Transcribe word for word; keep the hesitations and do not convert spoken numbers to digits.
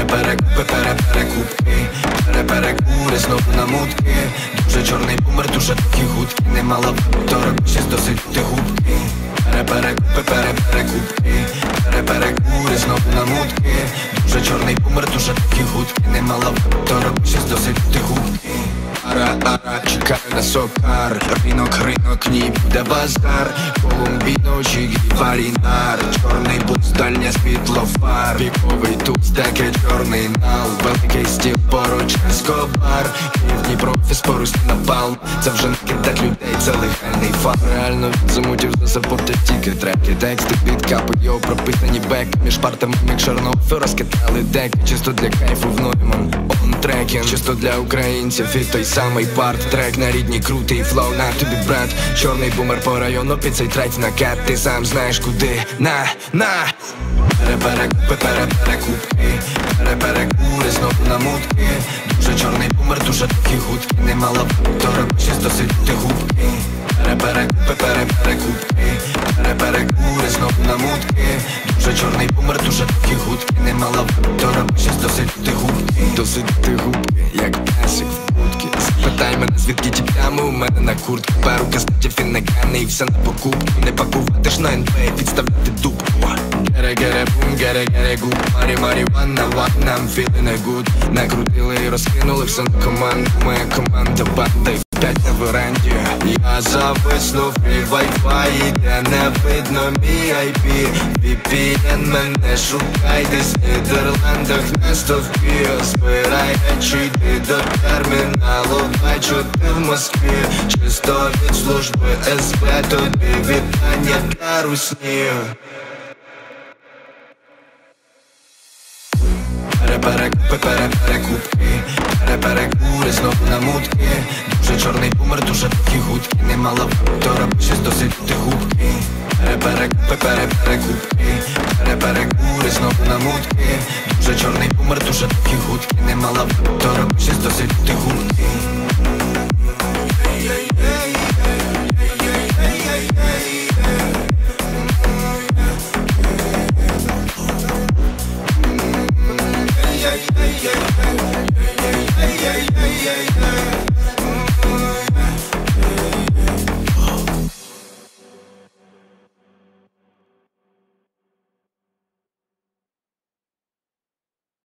Перекупи, перекупки, перекури знову на мутки. Дуже чорний бумер, дуже такі хутки. Не мала второк, щось досить бути губки. Перекупи, перекупки, перекури знову на мутки. Дуже чорний бумер, дуже такі хутки. Не мала второк, щось досить бути губки. Ара, ара, чекаю на сокар. Ринок, ринок, ні, буде базар. Колумбіно, чигі, варінар. Чорний бус, дальня світло фар. Віковий туз, таке чорний нал. Великий стіл, поруч Ескобар. Півдні профіс, поруч напалм. Це вже не кидать людей, це легальний фан. Реально від замутів засапортять тільки треки. Тексти під капи, його пропитані бек. Між партами мікшерного розкидали деки. Чисто для кайфу в Нойман, он трекінг. Чисто для українців і той самий парт. Трек на рідній, крутий флоу, на тобі брат. Чорний бумер по району, під цей треть накат. Ти сам знаєш куди, на, на. Перекупи, перекупки, перекури знову на мутки. Дуже чорний бумер, дуже такі хутки. Не мала второк, щось досить бути губки. Перекупи, перекупки, перекури знову на мутки. Дуже чорний бумер, дуже такі хутки. Не мала второк, щось досить бути губки. Досить бути губки, як песик в будки. Запитай мене, звідки ті плями у мене на куртку. Пару кастетів і нагани, і все на покупку. Не пакувати ж на ен бі ей, підставляти дубку. Гере, гере, бум, гере, гере, гуд. Марі, марі, ванна, ванна, I'm feeling a good. Накрутили і розкинули все на команду. Моя команда банда і п'ять на веранді. Я зависнув і вай-фай, де не видно мій ай пі. ві пі ен мене шукай десь в Нідерландах на стовпі. Збирай речі, йди до терміналу, бачу ти в Москві. Чисто від служби ес бе, тобі вітання та русні. Перекупи, перекупки, перекури знову на мутки. Дуже чорний бумер, дуже такі хутки. Не мала второк, щось досить бути губки. Перекупи, перекупки, перекури знову на мутки. Дуже чорний бумер, дуже такі хутки. Не мала второк, щось досить бути губки. Yeah, yeah, yeah, yeah, yeah, yeah, yeah, yeah, yeah.